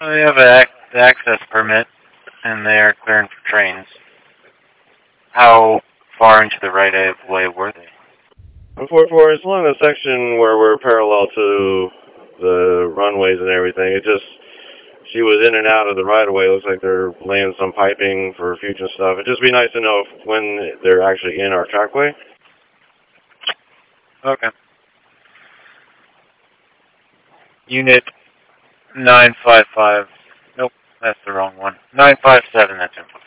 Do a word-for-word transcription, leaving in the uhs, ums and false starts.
I have an ac- the access permit, and they are clearing for trains. How far into the right of way were they? For, for it's along the section where we're parallel to the runways and everything. It just, she was in and out of the right of way. It looks like they're laying some piping for future stuff. It'd just be nice to know if, when they're actually in our trackway. Okay. Unit nine five five. Nope, that's the wrong one. nine five seven, that's info.